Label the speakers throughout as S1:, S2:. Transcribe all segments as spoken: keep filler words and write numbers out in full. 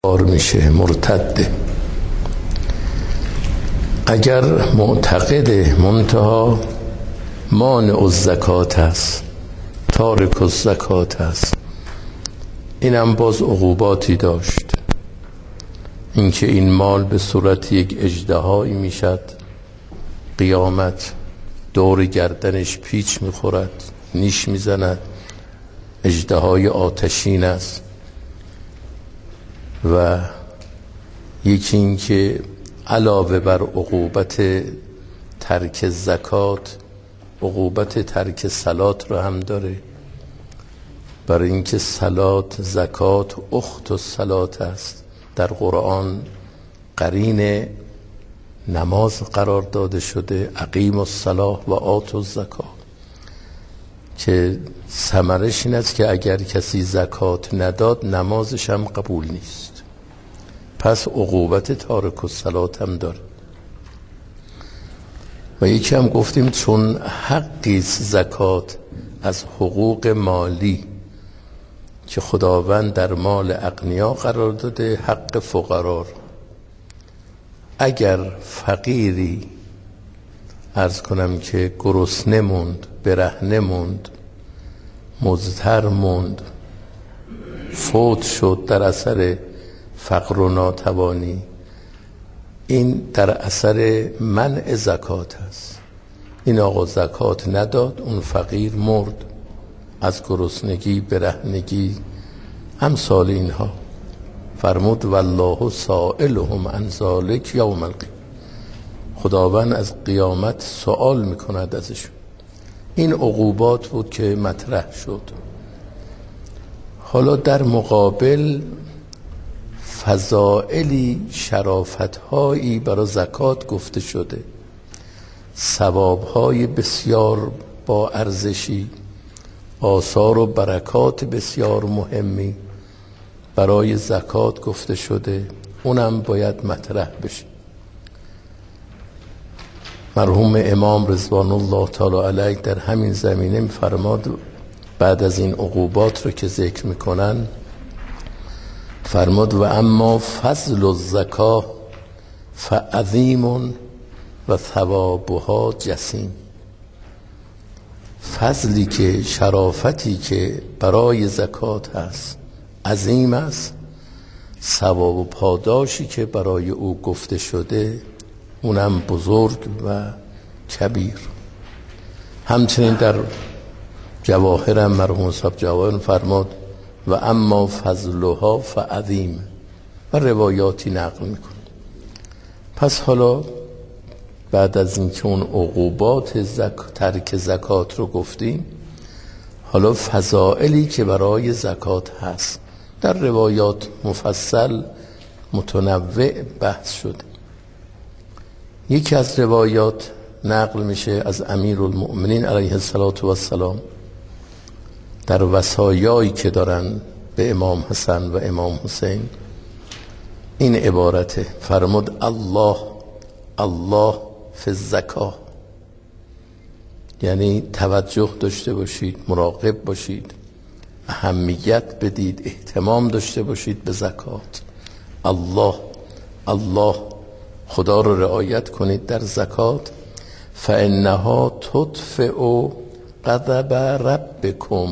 S1: میشه مرتده. اگر معتقد منتها مانع الزکات است، تارک الزکات است، اینم باز عقوباتی داشت. اینکه این مال به صورت یک اژدهایی میشد، قیامت دور گردنش پیچ میخورد، نیش میزند، اژدهای آتشین است. و یکی این که علاوه بر عقوبت ترک زکات، عقوبت ترک صلات رو هم داره، برای اینکه صلات زکات اخت الصلات است، در قرآن قرین نماز قرار داده شده، اقیموا الصلاة و آتوا الزکات، که ثمرش این است که اگر کسی زکات نداد نمازش هم قبول نیست. پس عقوبت تارک الصلات هم داره. و یکی هم گفتیم چون حقی زکات از حقوق مالی که خداوند در مال اغنیا قرار داده، حق فقرا، اگر فقیری عرض کنم که گرسنه موند، برهنه موند، مضطر موند، فوت شد در اثر فقر و ناتوانی، این در اثر منع زکات است. این آقا زکات نداد، اون فقیر مرد از گرسنگی، برهنگی، امثال اینها. فرمود والله سائلهم عن ذلک یوم القیامة، خداوند از قیامت سوال میکند ازشون. این عقوبات بود که مطرح شد. حالا در مقابل فضائلی، شرافتهایی برای زکات گفته شده، ثوابهای بسیار با ارزشی، آثار و برکات بسیار مهمی برای زکات گفته شده، اونم باید مطرح بشه. مرحوم امام رضوان الله تعالی علیه در همین زمینه می‌فرماد، بعد از این عقوبات رو که ذکر میکنن، فرمود و اما فضل الزکاه فعظیم و ثوابها جسیم. فضلی که، شرافتی که برای زکات هست عظیم است، ثواب و پاداشی که برای او گفته شده اونم بزرگ و کبیر. همچنین در جواهرم مرحوم صاحب جواهر فرمود و اما فضلها فعظیم، و روایاتی نقل میکنه. پس حالا بعد از اینکه اون عقوبات زک... ترک زکات رو گفتیم، حالا فضائلی که برای زکات هست در روایات مفصل متنوع بحث شده. یکی از روایات نقل میشه از امیرالمؤمنین علیه السلام در وصایایی که دارن به امام حسن و امام حسین، این عبارته، فرمود الله الله فی الزکاه، یعنی توجه داشته باشید، مراقب باشید، اهمیت بدید، اهتمام داشته باشید به زکات. الله الله، خدا رو رعایت کنید در زکات. فانها تطفئ غضب ربکم،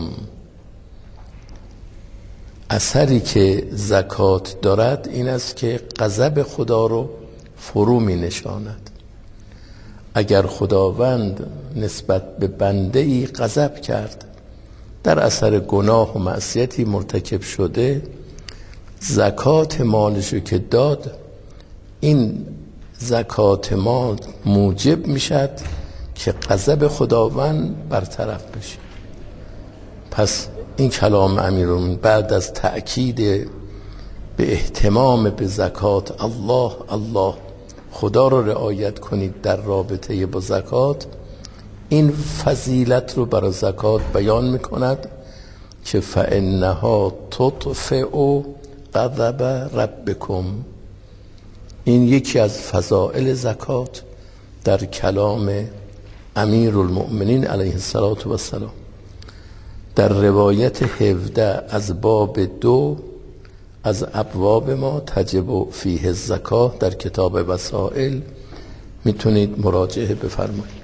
S1: اثری که زکات دارد این است که غضب خدا رو فرو می نشاند. اگر خداوند نسبت به بنده ای غضب کرد، در اثر گناه و معصیتی مرتکب شده، زکات مالشو که داد، این زکات مال موجب میشد که غضب خداوند برطرف بشه. پس این کلام امیرالمومنین بعد از تأکید به اهتمام به زکات، الله الله، خدا رو رعایت کنید در رابطه با زکات، این فضیلت رو برای زکات بیان میکند که فانها تطفئ غضب ربکم. این یکی از فضائل زکات در کلام امیرالمؤمنین علیه السلام. در روایت هفده از باب دو از ابواب ما تجب فیه الزکاه در کتاب وسائل میتونید مراجعه بفرمایید.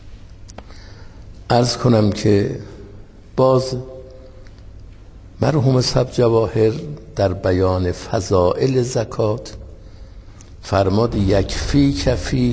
S1: عرض کنم که باز مرحوم سبجواهر در بیان فضائل زکات فرماد یکفی کفی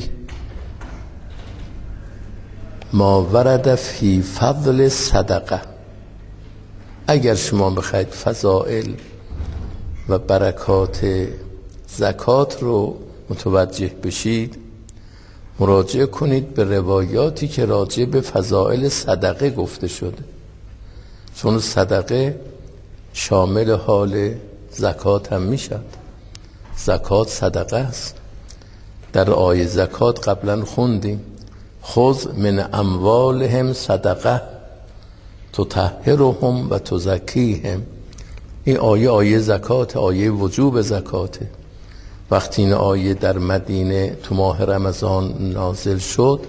S1: ما ورد فی فضل صدقه. اگر شما بخواید فضائل و برکات زکات رو متوجه بشید مراجعه کنید به روایاتی که راجع به فضائل صدقه گفته شده، چون صدقه شامل حال زکات هم میشد. زکات صدقه است. در آیه زکات قبلا خوندیم خذ من اموالهم صدقه تطهرهم و تزکیهم. این آیه آیه زکات، آیه وجوب زکاته. وقتی این آیه در مدینه تو ماه رمضان نازل شد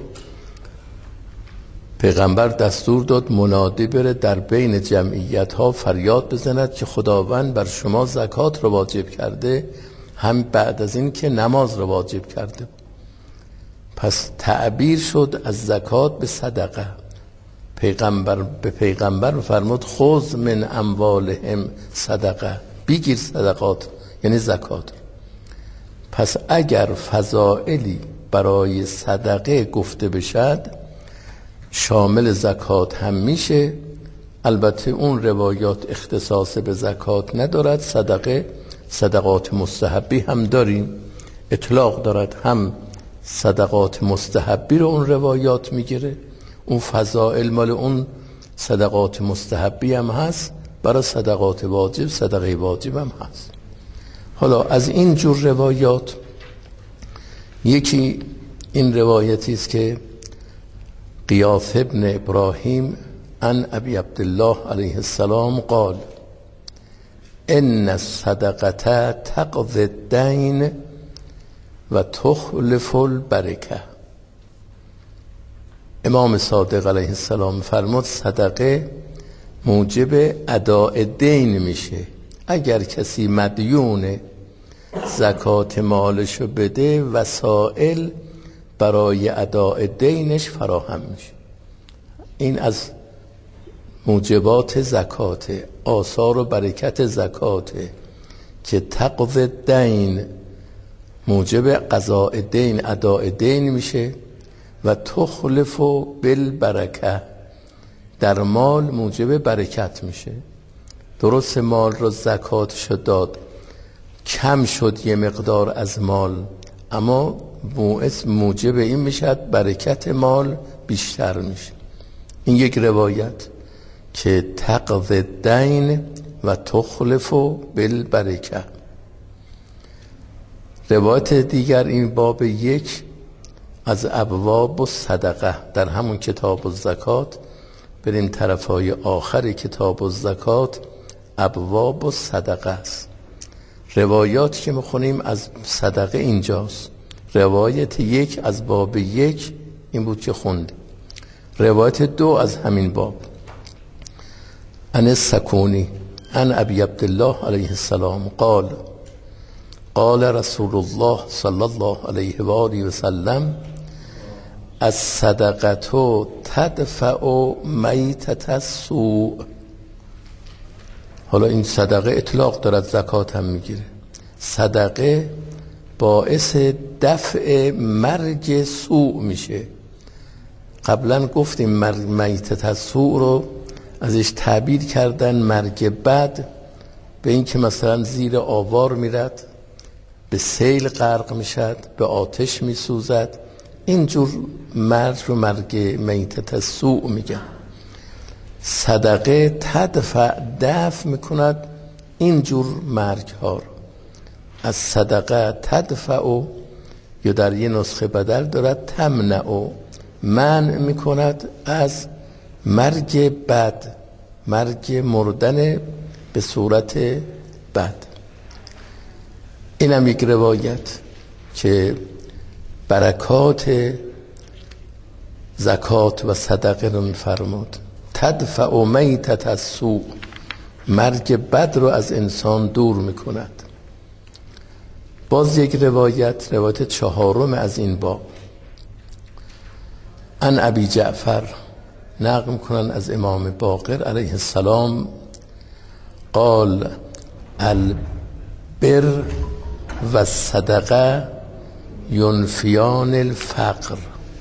S1: پیغمبر دستور داد منادی بره در بین جمعیت ها فریاد بزند که خداوند بر شما زکات رو واجب کرده، هم بعد از این که نماز رو واجب کرده. پس تعبیر شد از زکات به صدقه. پیغمبر به پیغمبر فرمود خذ من اموالهم صدقه، بگیر صدقات یعنی زکات. پس اگر فضائلی برای صدقه گفته بشد شامل زکات هم میشه. البته اون روایات اختصاص به زکات ندارد، صدقه صدقات مستحبی هم داریم، اطلاق دارد، هم صدقات مستحبی رو اون روایات میگیره، اون فضائل مال اون صدقات مستحبی هم هست، برای صدقات واجب صدقه واجب هم هست. حالا از این جور روایات یکی این روایتی است که قیاس ابن ابراهیم عن ابی عبدالله علیه السلام قال ان الصدقه تقضی الدین و تخلف البرکه. امام صادق علیه السلام فرمود صدقه موجب اداء دین میشه. اگر کسی مدیون زکات مالشو بده وسائل برای اداء دینش فراهم میشه. این از موجبات زکات، آثار و برکت زکات که تقضی دین موجب قضاء دین اداء دین میشه و تخلف بالبرکه در مال موجب برکت میشه. درست مال رو زکات شد داد، کم شد یه مقدار از مال، اما موجب این میشد برکت مال بیشتر میشه. این یک روایت که تقضی دین و تخلف بالبرکه. روایت دیگر این باب یک از ابواب الصدقه در همون کتاب الزکات، بریم طرفای آخر کتاب الزکات ابواب الصدقه است. روایات که میخونیم از صدقه اینجاست. روایت یک از باب یک این بود که خوند. روایت دو از همین باب عن السکونی عن ابی عبدالله علیه السلام قال قال رسول الله صلی الله علیه و آله و سلم الصدقه تدفع میتة السوء. حالا این صدقه اطلاق دارد، زکات هم میگیره. صدقه باعث دفع مرگ سوء میشه. قبلا گفتیم میتة السوء رو ازش تعبیر کردن مرگ بد، به این که مثلا زیر آوار میرد، به سیل غرق میشد، به آتش میسوزد. اینجور مرگ رو مرگ میتة السوء میگن. صدقه تدفع دفع میکند اینجور مرگ ها رو. از صدقه تدفع یا در یه نسخه بدل دارد تمنع، منع میکند از مرگ بد، مرگ مردن به صورت بد. اینم یک روایت که برکات زکات و صدقه رو میفرمود. تدفع میتة السوء مرگ بد رو از انسان دور میکند. باز یک روایت، روایت چهارم از این باب، ان ابی جعفر، نقل میکنن از امام باقر علیه السلام، قال البر و صدقه ینفیان الفقر.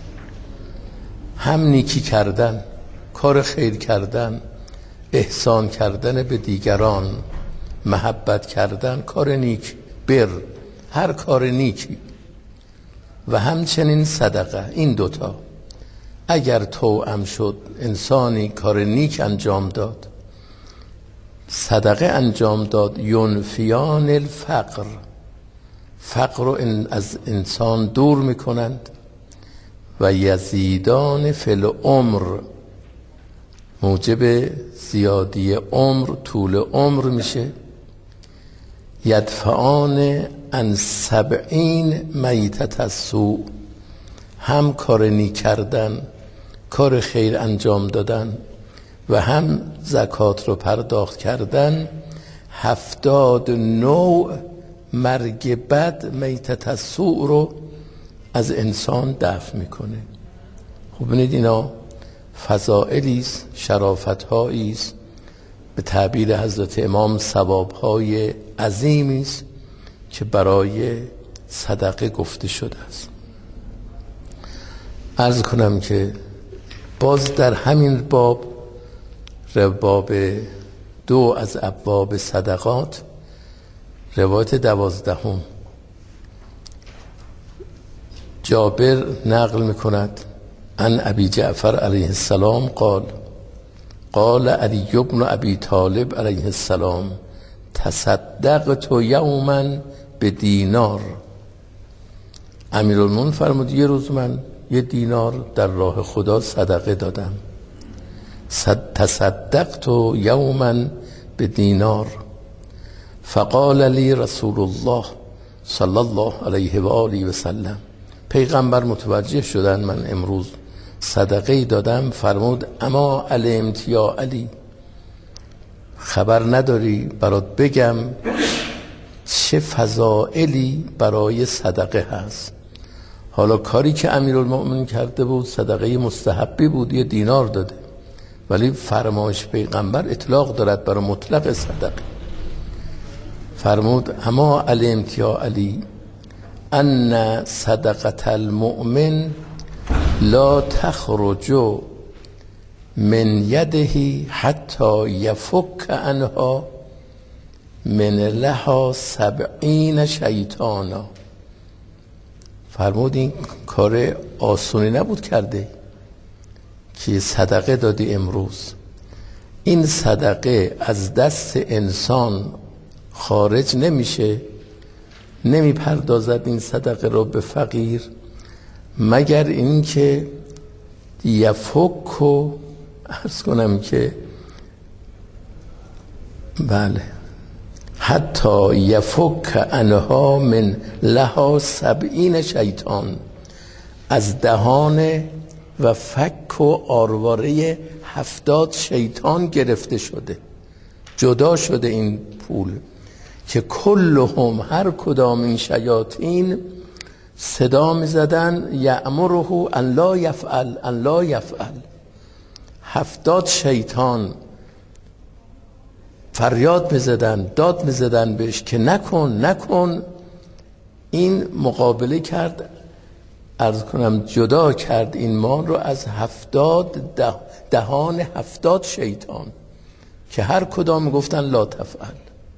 S1: هم نیکی کردن، کار خیر کردن، احسان کردن به دیگران، محبت کردن، کار نیک، بر، هر کار نیکی، و همچنین صدقه، این دوتا اگر توأم شد، انسانی کار نیک انجام داد، صدقه انجام داد، ینفیان الفقر، فقر رو از انسان دور میکنند، و یزیدان فی العمر، موجب زیادی عمر، طول عمر میشه. یدفعان عن سبعین میتة السوء، هم کار نیک کردن، کار خیر انجام دادن و هم زکات رو پرداخت کردن، هفتاد نوع مرگ بد، میتة السوء رو از انسان دفع میکنه. خب ببینید اینا فضائلی است، شرافت‌هایی است، به تعبیر حضرت امام ثواب‌های عظیمی است که برای صدقه گفته شده است. عرض کنم که باز در همین باب، باب دو از ابواب صدقات، روایت دوازدهم، جابر نقل میکند عن ابی جعفر علیه السلام قال قال علی بن ابی طالب علیه السلام تصدقت یوما به دینار. امیرالمومنین فرمود یه روز من یه دینار در راه خدا صدقه دادم. تصدقت یوما به دینار، فقال لی رسول الله صلی الله علیه و آله و سلم، پیغمبر متوجه شدن من امروز صدقه دادم، فرمود اما علمت یا علی، خبر نداری برات بگم چه فضائلی برای صدقه هست. حالا کاری که امیرالمؤمنین کرده بود صدقه مستحبی بود، یه دینار داده، ولی فرمایش پیغمبر اطلاق دارد برای مطلق صدقه. فرمود اما علمت یا علی ان صدقه المؤمن لا تخرج من یده حتی یفک عنها من لها سبعین شیطانا. فرمود این کار آسونی نبود کرده که صدقه دادی امروز، این صدقه از دست انسان خارج نمیشه، نمیپردازد این صدقه رو به فقیر، مگر اینکه یفک و عرض کنم که بله حتی یفک عنها من لها سبعین شیطان، از دهان و فک و آرواره هفتاد شیطان گرفته شده، جدا شده این پول، که کلهم، هر کدام این شیاطین صدا می زدن یأمره ان لا یفعل ان لا یفعل، هفتاد شیطان فریاد می زدن، داد می زدن بهش که نکن نکن. این مقابله کرد، عرض کنم جدا کرد این مال رو از هفتاد ده دهان هفتاد شیطان که هر کدام گفتن لا تفعل.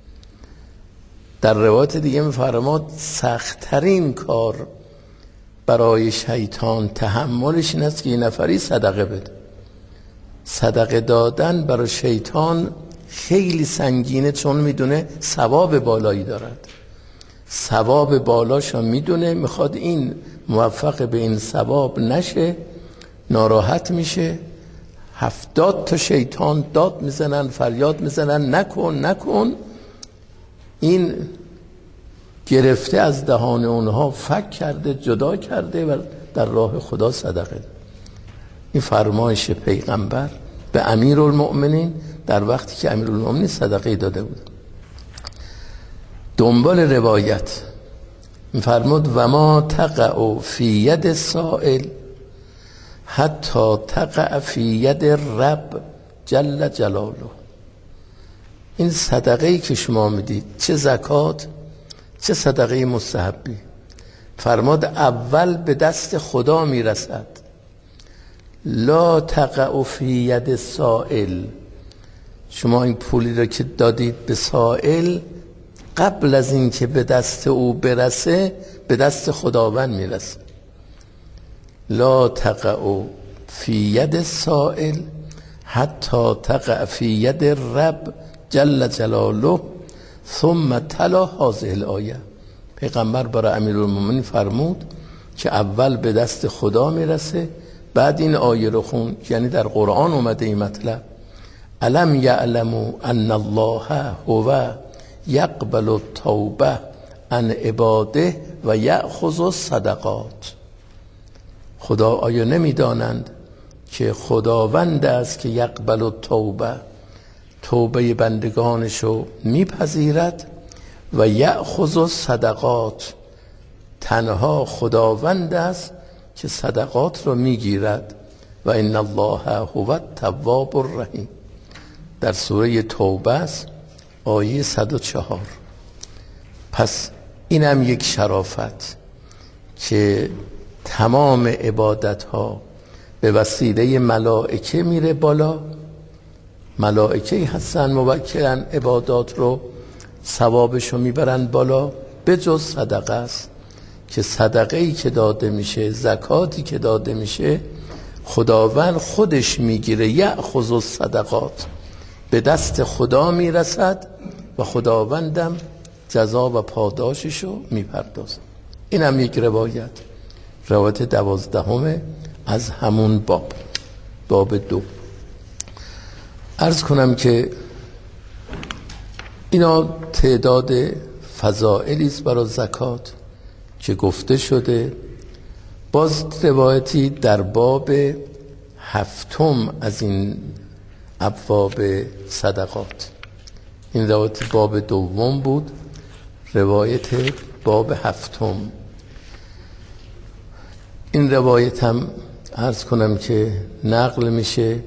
S1: در روایت دیگه می‌فرماد سخت‌ترین کار برای شیطان تحملش این است که یه نفری صدقه بده. صدقه دادن برای شیطان خیلی سنگینه، چون میدونه ثواب بالایی دارد، ثواب بالاش هم میدونه، میخواد این موفق به این ثواب نشه، ناراحت میشه. هفتاد تا شیطان داد میزنن، فریاد میزنن نکن نکن. این گرفته از دهان اونها فک کرده، جدا کرده و در راه خدا صدقه. این فرمایش پیغمبر به امیرالمؤمنین در وقتی که امیرالمومنین صدقه داده بود. دنبال روایت می‌فرمود و ما تقع فی ید السائل حتی تقع فی ید رب جل جلاله. این صدقه‌ای که شما میدید، چه زکات چه صدقه مستحبی، فرماد اول به دست خدا میرسد. لا تقع فی ید السائل، شما این پولی را که دادید به سائل، قبل از این که به دست او برسه به دست خداوند میرسه. لا تقع فی ید السائل حتی تقع فی ید الرب جل جلاله ثم تلا هذه الآیه. پیغمبر برای امیرالمومنین فرمود که اول به دست خدا میرسه، بعد این آیه رو خون. یعنی در قرآن اومده این مطلب، الم یعلموا ان الله هو یقبل التوبه عن عباده و یأخذ الصدقات. خدا آیا نمیدانند که خداوند است که یقبل التوبه، توبه بندگانشو میپذیرد، و یأخذ الصدقات، تنها خداوند است که صدقات رو میگیرد. و ان الله هو التواب الرحیم. در سوره توبه است، آیه صد و چهار. پس اینم یک شرافت که تمام عبادت ها به وسیله ملائکه میره بالا. ملائکه هستن موکلن عبادات رو، ثوابش رو میبرن بالا، به جز صدقه است که صدقه ای که داده میشه، زکاتی که داده میشه، خداوند خودش میگیره. یأخذ الصدقات، به دست خدا میرسد و خداوندم جزا و پاداششو میپردازه. این هم یک روایت، روایت دوازدهم از همون باب، باب دو. عرض کنم که اینا تعداد فضائلی است برای زکات که گفته شده. باز روایتی در باب هفتم از این ابواب صدقات، این روایت باب دوم بود، روایت باب هفتم. این روایت هم عرض کنم که نقل میشه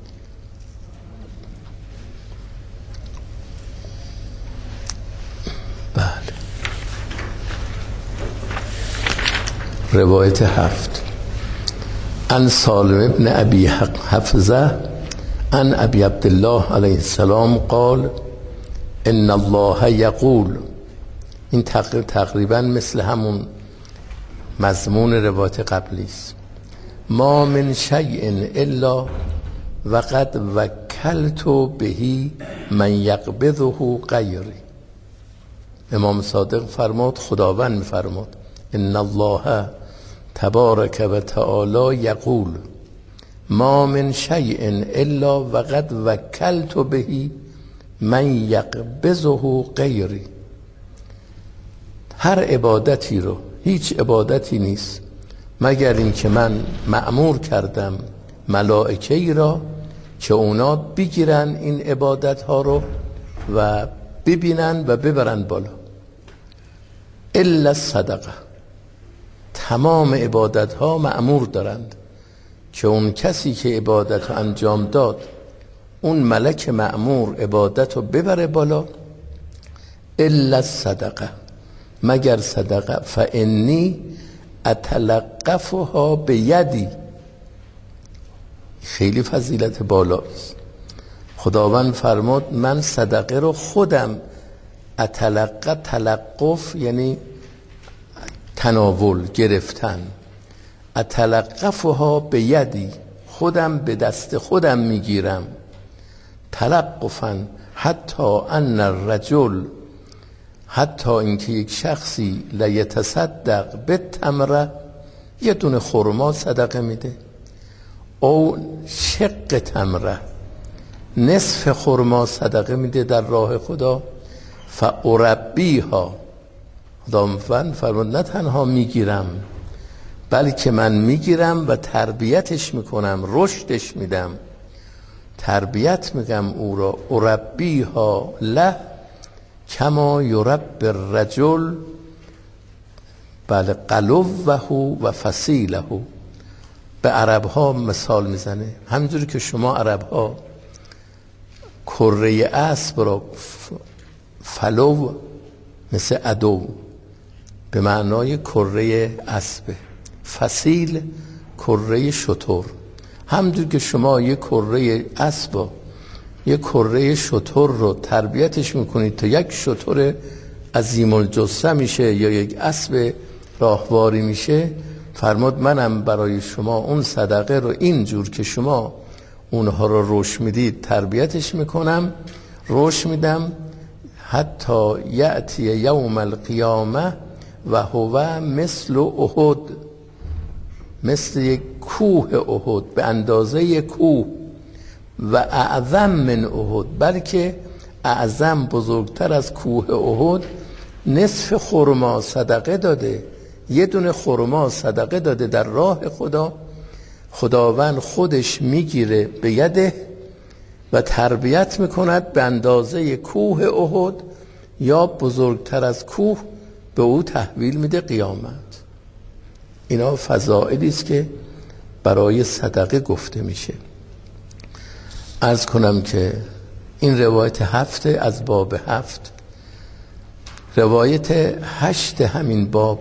S1: روایت هفت. عن سالم ابن ابی حفظه عن ابی عبدالله علیه السلام قال ان الله یقول. این تقریبا مثل همون مضمون روایت قبلی است. ما من شیء الا وقد وکلت بهی من یقبضه غیری. امام صادق فرمود، خداوند میفرمود ان الله تبارک و تعالی یقول ما من شیء الا وقد وکلت بهی من یقبضه غیری. هر عبادتی رو، هیچ عبادتی نیست مگر این که من مأمور کردم ملائکه‌ای را که اونا بگیرن این عبادت ها رو و ببینن و ببرن بالا. الا الصدقه، تمام عبادت ها مأمور دارند که اون کسی که عبادت رو انجام داد، اون ملک مأمور عبادت رو ببره بالا. الا الصدقه، مگر صدقه. فانی اتلقفها بیدی. خیلی فضیلت بالا است. خداوند فرمود من صدقه رو خودم اتلقف، تلقف یعنی تناول گرفتن، اتلقفها بیدی، خودم به دست خودم میگیرم. تلقفا حتی ان الرجل، حتی اینکه یک شخصی لیتصدق بالتمره، یه دونه خرما صدقه میده، او شق تمره، نصف خرما صدقه میده در راه خدا. فاربیها، خداوند فرمود نه تنها میگیرم بلکه من میگیرم و تربیتش میکنم، رشدش میدم. تربیت میگم او را، اربیها له کما یربی الرجل بله قلوه و فصیله. به عرب ها مثال میزنه، همینجوری که شما عرب ها کره اسب را فلو مثل عدو به معنای کره اسبه، فصیل کره شتر، همونجور که شما یک کره اسب یک کره شتر رو تربیتش میکنید تا یک شتر عظیم الجثه میشه یا یک اسب راهواری میشه، فرمود منم برای شما اون صدقه رو اینجور که شما اونها رو رشد میدید تربیتش میکنم، رشد میدم حتی یأتی یوم القیامه و هو مثل احد، مثل یک کوه احد، به اندازه یک کوه، و اعظم من احد، بلکه اعظم بزرگتر از کوه احد. نصف خرما صدقه داده، یه دونه خرما صدقه داده در راه خدا، خداوند خودش میگیره به یده و تربیت میکند به اندازه کوه احد یا بزرگتر از کوه، به او تحویل میده قیامت. اینا فضائلی است که برای صدقه گفته میشه. عرض کنم که این روایت هفته از باب هفت. روایت هشت همین باب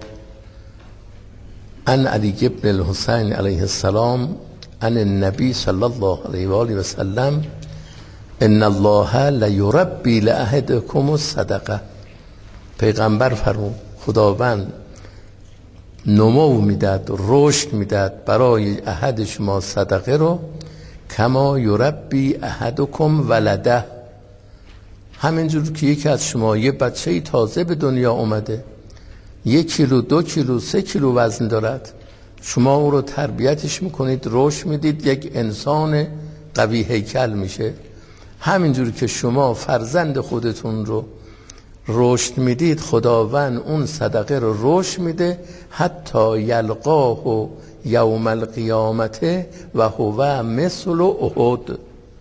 S1: ان علی ابن الحسین علیه السلام ان النبی صلی الله علیه و آله و سلم ان الله لیربی لاحدکم الصدقه. پیغمبر فرمود خداوند نمو میداد، رشد میداد برای احد شما صدقه رو، کما یربی احدکم ولده، همینجور که یکی از شما یه بچه تازه به دنیا اومده، یک کیلو دو کیلو سه کیلو وزن دارد، شما او رو تربیتش میکنید، رشد میدید، یک انسان قوی هیکل میشه. همینجور که شما فرزند خودتون رو رشد میدید، خداوند اون صدقه رو رشد میده حتی یلقاه یوم القیامت و هو مثل احد.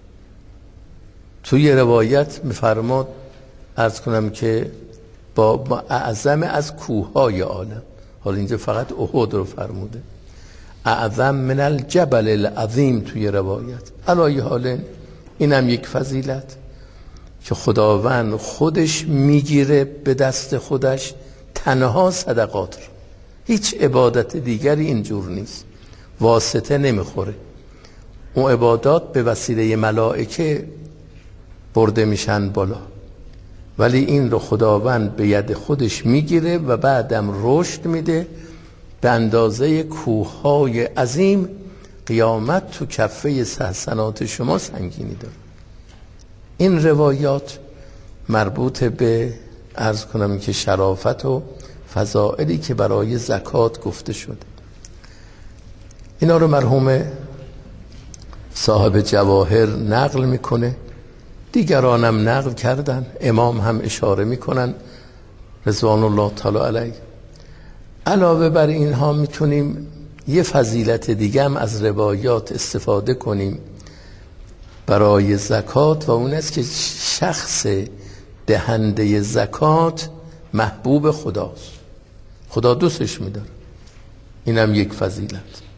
S1: توی روایت میفرماد عرض کنم که با اعظم از کوههای عالم، حالا اینجا فقط احد رو فرموده، اعظم من الجبل العظیم توی روایت. علای حال اینم یک فضیلت که خداوند خودش میگیره به دست خودش تنها صدقات رو، هیچ عبادت دیگری اینجور نیست، واسطه نمیخوره. اون عبادات به وسیله ملائکه برده میشن بالا، ولی این رو خداوند به ید خودش میگیره و بعدم رشد میده به اندازه کوههای عظیم. قیامت تو کفه حسنات شما سنگینی داره. این روایات مربوط به عرض کنم که شرافت و فضائلی که برای زکات گفته شده. اینا رو مرحوم صاحب جواهر نقل میکنه، دیگرانم نقل کردن، امام هم اشاره میکنن رضوان الله تعالی علیه. علاوه بر اینها میتونیم یه فضیلت دیگه هم از روایات استفاده کنیم برای زکات، و اون است که شخص دهنده زکات محبوب خداست، خدا دوستش میداره. اینم یک فضیلت.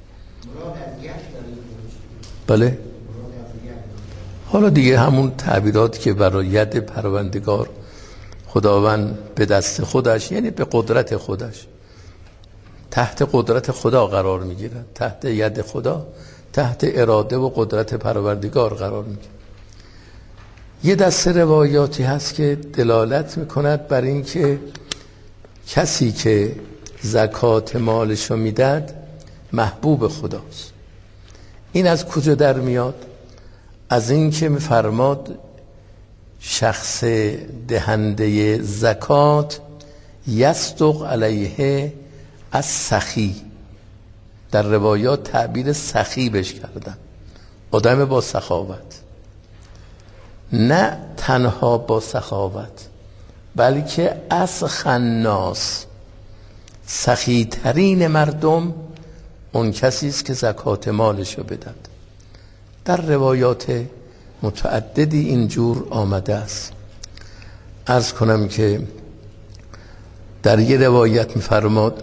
S1: بله حالا دیگه همون تعبیرات که برای ید پروردگار خداوند به دست خودش، یعنی به قدرت خودش، تحت قدرت خدا قرار میگیرن، تحت ید خدا، تحت اراده و قدرت پروردگار قرار میگیرن. یه دسته روایاتی هست که دلالت میکند بر این که کسی که زکات مالشو میداد محبوب خداست. این از کجا در میاد؟ از این که میفرماد شخص دهنده زکات یصدق علیه از سخی، در روایات تعبیر سخی بش کردن، آدم با سخاوت، نه تنها با سخاوت بلکه از خناس، سخی ترین مردم اون کسی است که زکات مالشو بدهد. در روایات متعددی اینجور آمده است. عرض کنم که در یه روایت می‌فرماد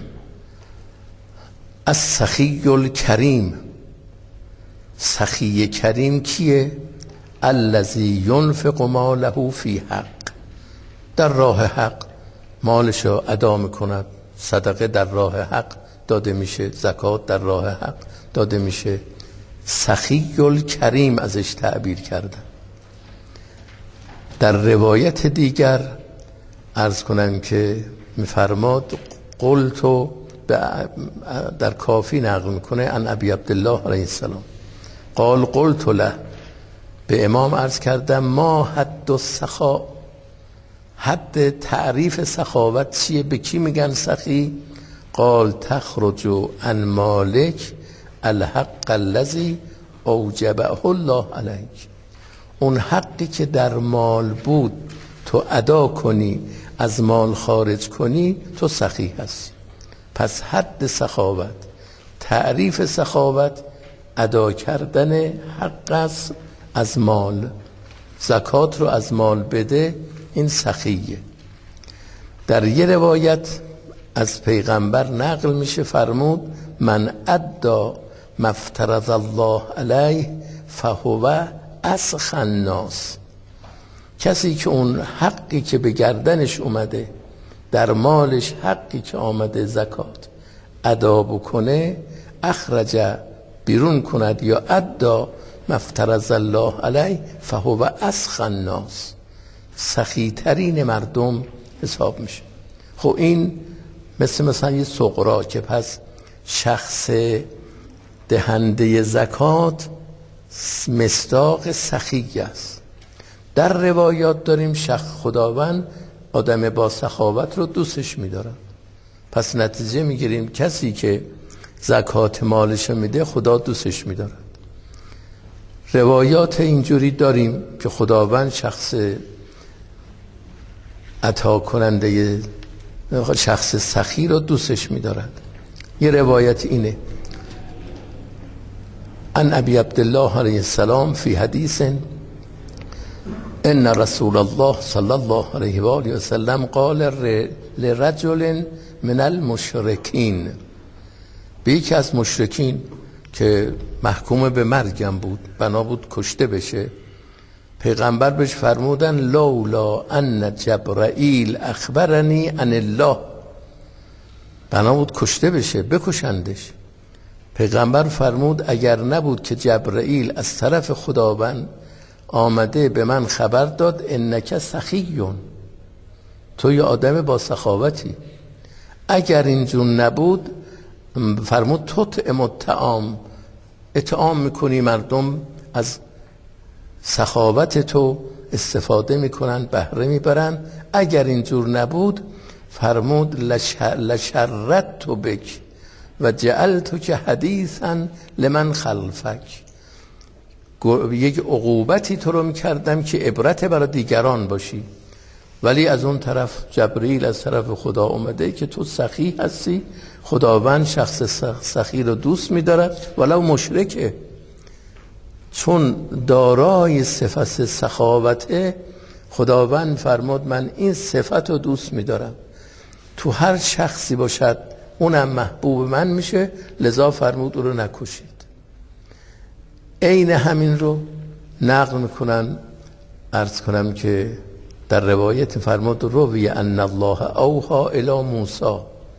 S1: از سخی الکریم، سخی کریم کیه؟ الذی ینفق ماله فی حق، در راه حق مالشو ادا میکند، صدقه در راه حق داده میشه، زکات در راه حق داده میشه. سخی الکریم ازش تعبیر کردن. در روایت دیگر عرض کنم که میفرماد قلتو، در کافی نقل میکنه ان ابی عبدالله علیه السلام قال قلت له، به امام عرض کردم ما حد السخا، حد تعریف سخاوت چیه؟ به کی میگن سخی؟ قال تخرج عن مالک الحق الذی اوجبه الله علیک، اون حقی که در مال بود تو ادا کنی، از مال خارج کنی، تو سخی هستی. پس حد سخاوت، تعریف سخاوت ادا کردن حق است از مال. زکات رو از مال بده، این سخیه. در یه روایت از پیغمبر نقل میشه فرمود من ادا مفترض الله علیه فهو اسخ الناس، کسی که اون حقی که به گردنش اومده، در مالش حقی که آمده زکات ادا بکنه، اخرج بیرون کند یا ادا مفترض الله علیه فهو اسخ الناس، سخی ترین مردم حساب میشه. خب این مثل مثلا یه سغرا که پس شخص دهنده زکات مصداق سخی است. در روایات داریم شخص خداوند آدم با سخاوت رو دوستش می‌دارن، پس نتیجه میگیریم کسی که زکات مالش میده خدا دوستش می‌داره. روایات اینجوری داریم که خداوند شخص عطا کننده، شخص سخی رو دوستش می‌دارد. یه روایت اینه ان ابی عبدالله علیه السلام فی حدیث ان رسول الله صلی الله علیه و آله و سلم قال لرجل من المشرکین، به یکی از مشرکین که محکوم به مرگم بود، بنا بود کشته بشه، پیغمبر بهش فرمودن لولا ان جبرائیل اخبرنی ان الله، بنا بود کشته بشه، بکشندش. پیغمبر فرمود اگر نبود که جبرائیل از طرف خداوند آمده به من خبر داد انک سخیون، تو یه آدم با سخاوتی، اگر اینجور نبود فرمود تطعم الطعام، اطعام میکنی، مردم از سخاوت تو استفاده میکنن، بهره میبرن، اگر اینجور نبود فرمود لشرت بک و جعلت که حدیثا لمن خلفک، یک عقوبتی تو رو میکردم که عبرت برای دیگران باشی. ولی از اون طرف جبرئیل از طرف خدا اومده که تو سخی هستی، خداوند شخص سخی رو دوست می‌دارد ولو مشرکه، چون دارای صفت سخاوته خداوند فرمود من این صفت رو دوست می‌دارم، تو هر شخصی باشد اونم محبوب من میشه، لذا فرمود او رو نکشید. عین همین رو نقل میکنن، عرض کنم که در روایت فرمود روی ان الله اوحی الی موسی،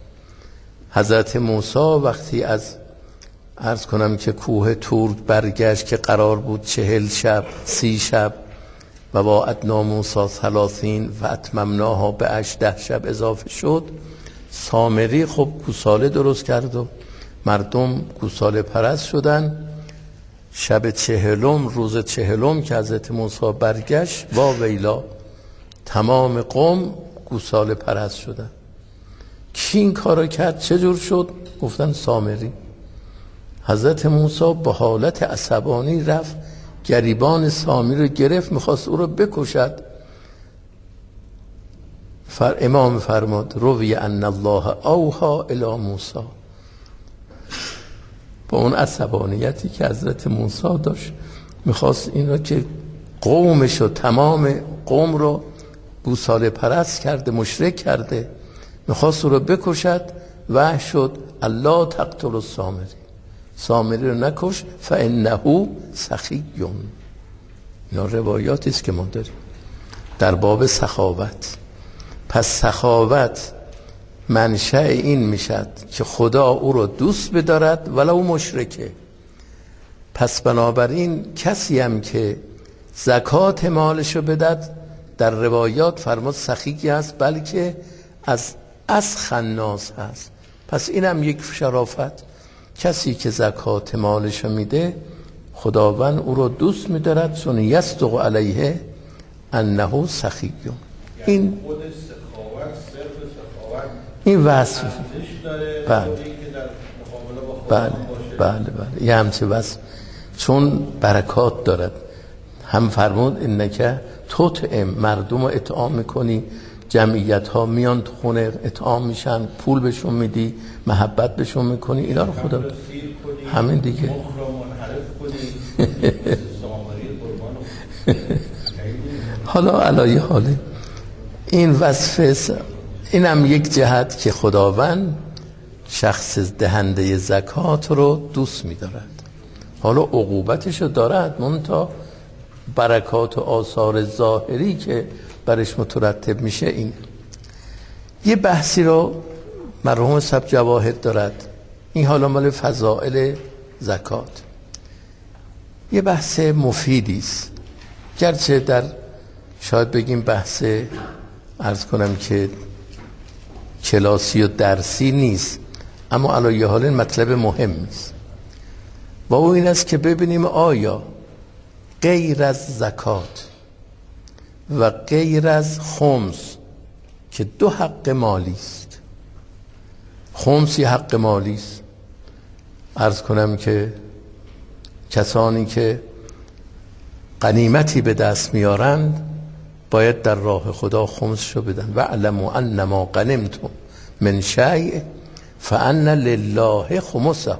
S1: حضرت موسی وقتی از عرض کنم که کوه طور برگشت که قرار بود چهل شب سی شب و وعدنا موسی ثلاثین و اتممناها به ده شب اضافه شد، سامری خب گوساله درست کرد و مردم گوساله پرست شدن. شب چهلم، روز چهلم که حضرت موسی برگشت، وا ویلا، تمام قوم گوساله پرست شدن. کی این کارو کرد؟ چه جور شد؟ گفتن سامری. حضرت موسی به حالت عصبانی رفت گریبان سامری رو گرفت، میخواست او رو بکشد. فر امام فرمود روی ان الله اوحی الی موسی، با اون عصبانیتی که حضرت موسی داشت میخواست اینو که قومش و تمام قوم رو گوساله پرست کرده، مشرک کرده، میخواست او رو بکشد. وحی شد الله تقتل السامری، سامری رو نکش، فانه سخی. اینا روایاتی است که ما داریم در باب سخاوت. پس سخاوت منشأ این میشد که خدا او رو دوست بدارد ولو مشرکه. پس بنابراین کسی هم که زکات مالشو بدد، در روایات فرمود سخیی هست، بلکه از از خناس هست. پس اینم یک شرافت. کسی که زکات مالشو میده خداوند او رو دوست می‌دارد، چون یصدق علیه انه سخی. این
S2: خود سخاوت، صرف سخاوت
S1: این وصف
S2: داره،
S1: بله بله بله بله یه همچه وصف، چون برکات دارد. هم فرمود انک تطعم، مردم رو اطعام میکنی، جمعیت ها میان تو خونه اطعام میشن، پول بهشون میدی، محبت بهشون میکنی، اینا رو خدا همین دیگه. حالا علایه حاله این وصف، اینم یک جهت که خداوند شخص دهنده زکات رو دوست می‌دارد. حالا عقوبتش رو دارد، منتها برکات و آثار ظاهری که برش مترتب میشه. این یه بحثی رو مرحوم صاحب جواهر دارد، این حالا مال فضائل زکات، یه بحث مفیدی است، گرچه در شاید بگیم بحث عرض کنم که کلاسی و درسی نیست، اما علی حال مطلب مهم است. و او این است که ببینیم آیا غیر از زکات و غیر از خمس که دو حق مالی است، خمس یه حق مالی است، عرض کنم که کسانی که غنیمتی به دست میارند باید در راه خدا خمسشو بدن. و علموا انما غنمتم من شیء فان لله خمسه.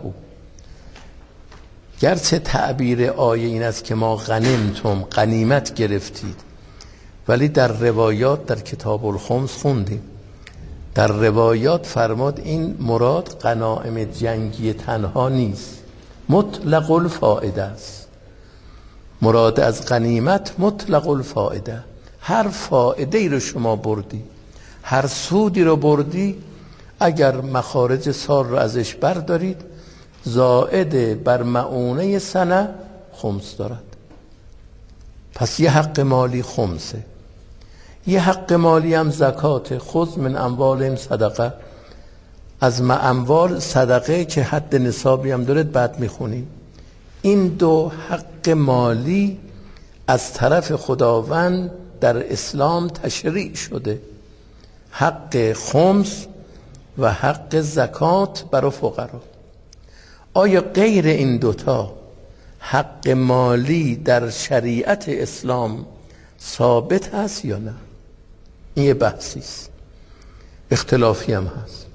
S1: گرچه تعبیر آیه این است که ما غنمتم، غنیمت گرفتید، ولی در روایات در کتاب الخمس خوندیم، در روایات فرماد این مراد غنایم جنگی تنها نیست، مطلق الفائده است. مراد از غنیمت مطلق الفائده، هر فائده ای رو شما بردی، هر سودی رو بردی، اگر مخارج سال رو ازش بردارید زائد بر معونه سنه خمس دارد. پس یه حق مالی خمسه، یه حق مالی هم زکات. خذ من اموالهم صدقه، از اموال صدقه که حد نصابی هم دارد بعد میخونیم. این دو حق مالی از طرف خداوند در اسلام تشریع شده، حق خمس و حق زکات برای فقرا. آیا غیر این دوتا حق مالی در شریعت اسلام ثابت هست یا نه؟ این یه بحثی است، اختلافی هم هست.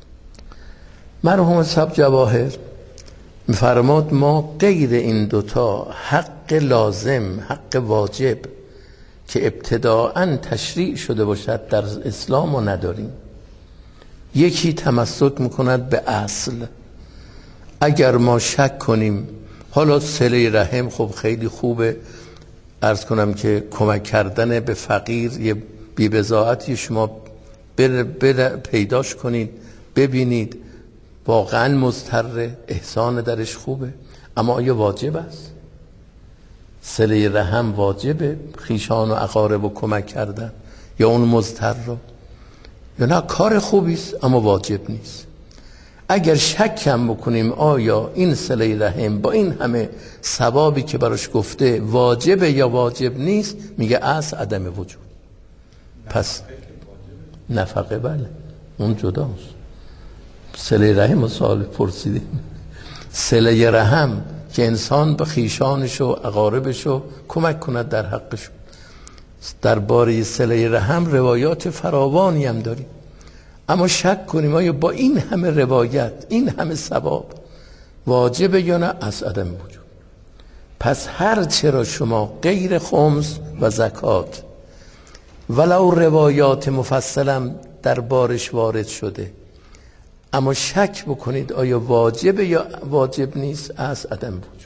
S1: مرحوم صاحب جواهر میفرماد ما غیر این دوتا حق لازم، حق واجب که ابتداعاً تشریع شده باشد در اسلام و نداریم. یکی تمسک میکند به اصل. اگر ما شک کنیم حالا صله رحم خب خیلی خوبه، عرض کنم که کمک کردن به فقیر یه بی‌بضاعتی شما بر بر پیداش کنید، ببینید واقعا مضطر، احسان درش خوبه، اما آیا واجب است؟ صله رحم واجبه، خیشان و اقارب و کمک کردن، یا اون مضطر رو، یا نه کار خوبی است اما واجب نیست. اگر شک هم بکنیم آیا این صله رحم با این همه ثوابی که براش گفته واجبه یا واجب نیست، میگه اصل عدم وجود. پس نفقه بله اون جداست. صله رحم و سوال پرسیدیم، صله رحم که انسان به خیشانش و اقاربش کمک کند در حقش. در باره صله رحم روایات فراوانی هم داریم، اما شک کنیم آیا با این همه روایت، این همه ثواب واجبه یا نه، از عدم وجود. پس هر چرا شما غیر خمس و زکات ولو روایات مفصلم در بارش وارد شده اما شک بکنید آیا واجبه یا واجب نیست، از عدم وجوب.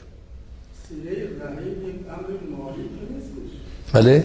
S1: بله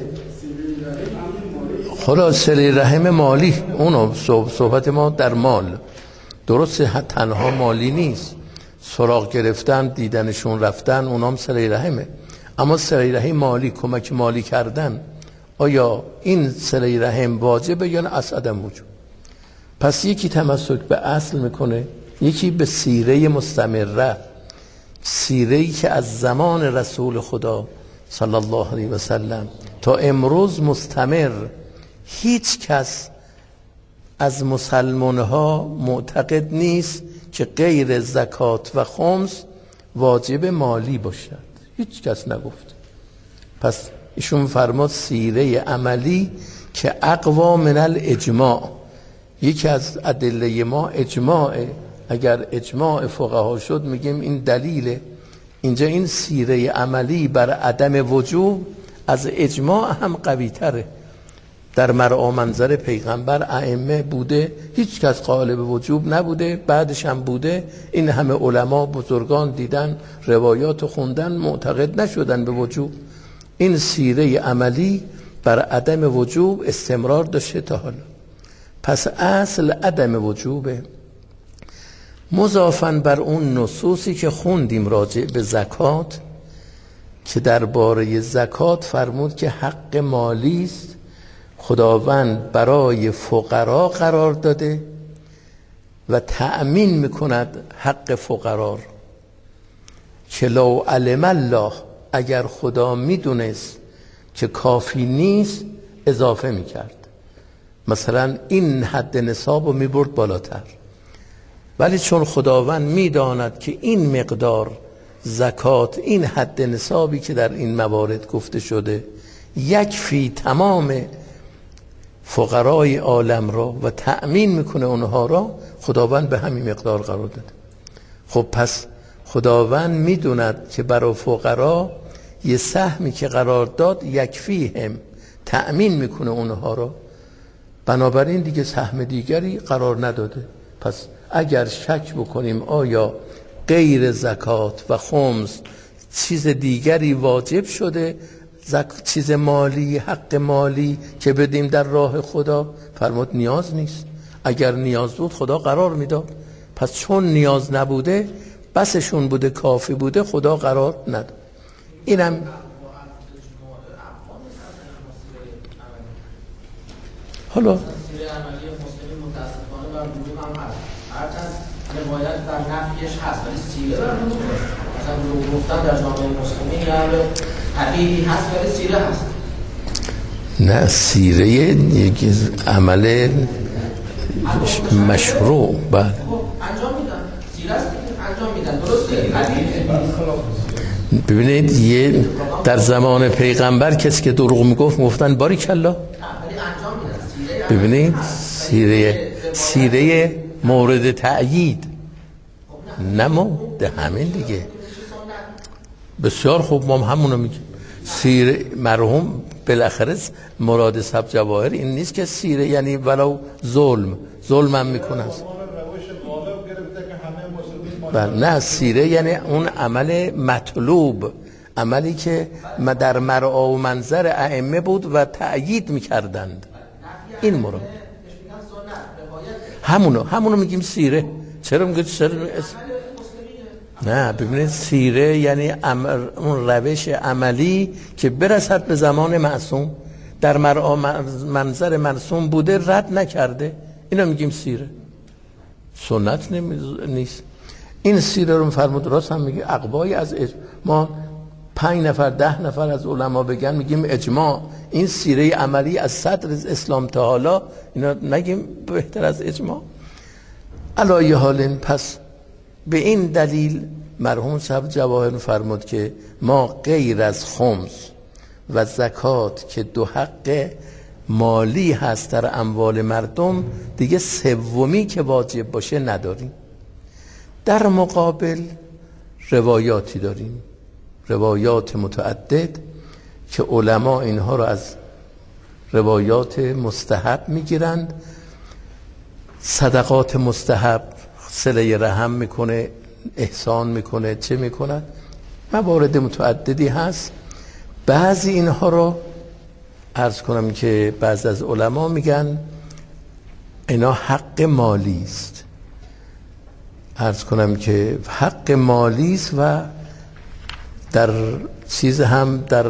S1: خلاص صله رحم مالی، اونو صحبت ما در مال درسته، تنها مالی نیست، سراغ گرفتن، دیدنشون رفتن، اونام صله رحمه، اما صله رحم مالی، کمک مالی کردن، آیا این صله رحم واجبه یا نه، از عدم وجوب. پس یکی تمسک به اصل میکنه، یکی به سیره مستمره، سیره‌ای که از زمان رسول خدا صلی الله علیه و سلم تا امروز مستمر. هیچ کس از مسلمان ها معتقد نیست که غیر زکات و خمس واجب مالی باشد، هیچ کس نگفت. پس ایشون فرماد سیره عملی که اقوا من الاجماع، یکی از ادله ما اجماعه، اگر اجماع فقها شد میگیم این دلیله. اینجا این سیره عملی بر عدم وجوب از اجماع هم قوی تره. در مرعا منظر پیغمبر ائمه بوده، هیچ کس قائل به وجوب نبوده، بعدش هم بوده، این همه علما بزرگان دیدن روایات خوندن معتقد نشدن به وجوب. این سیره عملی بر عدم وجوب استمرار داشته تا حالا. پس اصل عدم وجوبه، مضافاً بر اون نصوصی که خوندیم راجع به زکات که درباره زکات فرمود که حق مالی است، خداوند برای فقرا قرار داده و تأمین میکند حق فقرا، که لو علم الله، اگر خدا میدونست که کافی نیست اضافه میکرد، مثلا این حد نصاب رو میبرد بالاتر، ولی چون خداوند میداند که این مقدار زکات، این حد نصابی که در این موارد گفته شده یکفی تمام فقرای عالم را و تأمین میکنه اونها را، خداوند به همین مقدار قرار داده. خب پس خداوند میدوند که برای فقرا یه سهمی که قرار داد یکفی هم، تأمین میکنه اونها را، بنابراین دیگه سهم دیگری قرار نداده. پس اگر شک بکنیم آیا غیر زکات و خمس چیز دیگری واجب شده، زک... چیز مالی، حق مالی که بدیم در راه خدا، فرمود نیاز نیست. اگر نیاز بود خدا قرار میداد، پس چون نیاز نبوده، بسشون بوده، کافی بوده، خدا قرار نداد. اینم حالا
S3: روایت در نفیش هست ولی سیره در نفیش مثلا رو گفتن در جامعه مسلمین یعنی حقیقی هست ولی سیره هست.
S1: نه، سیره یک عمل مشروع بعد
S3: انجام میدن، سیره است انجام میدن، درسته.
S1: ببینید یه در زمان پیغمبر کسی که دروغ میگفت گفتن باریکلا،
S3: ولی انجام میدن.
S1: ببینید سیره سیره مورد تأیید نموده، همین دیگه. بسیار خوب، ما همونو میگیم. سیره مرحوم بالاخره مراد سب جواهر این نیست که سیره یعنی ولو ظلم ظلم هم میکنه، نه، سیره یعنی اون عمل مطلوب، عملی که در مرعا و منظر ائمه بود و تأیید میکردند، این مراد. همونو همونو میگیم سیره. چرا میگید سیره؟ نه، ببینید سیره یعنی امر، اون روش عملی که برسد به زمان معصوم، در مرعا منظر معصوم بوده، رد نکرده، اینو میگیم سیره. سنت نیست. این سیره رو فرمود راست هم میگه اقوای از اج... ما پنج نفر ده نفر از علما بگن میگیم اجماع. این سیره عملی از صدر اسلام تا حالا، اینا نگیم بهتر از اجماع. علایه حال پس به این دلیل مرحوم صاحب جواهر فرمود که ما غیر از خمس و زکات که دو حق مالی هست در اموال مردم، دیگه سومی که واجب باشه نداریم. در مقابل روایاتی داریم روایات متعدد که علما اینها رو از روایات مستحب میگیرند. صدقات مستحب، صله رحم میکنه، احسان میکنه، چه میکنه، موارد متعددی هست. بعضی اینها رو عرض کنم که بعض از علما میگن اینا حق مالی است. عرض کنم که حق مالی است و در چیز هم در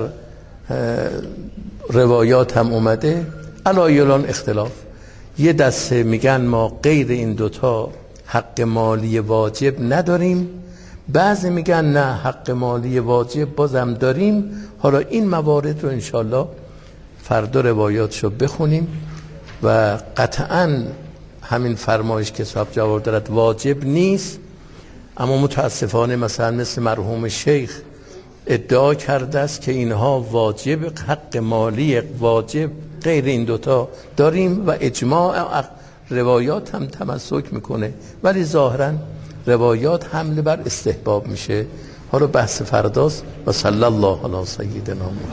S1: روایات هم اومده. علایلان اختلاف. یه دسته میگن ما غیر این دوتا حق مالی واجب نداریم، بعضی میگن نه حق مالی واجب بازم داریم. حالا این موارد رو انشالله فردا روایاتشو بخونیم و قطعاً همین فرمایش که صاحب جواب دارد واجب نیست، اما متاسفانه مثلا مثل مرحوم شیخ ادعا کرده است که اینها واجب، حق مالی واجب غیر این دوتا داریم و اجماع روایات هم تمسک میکنه، ولی ظاهرا روایات حمل بر استحباب میشه. حالا بحث فرداست و صلی الله علی سیدنا محمد.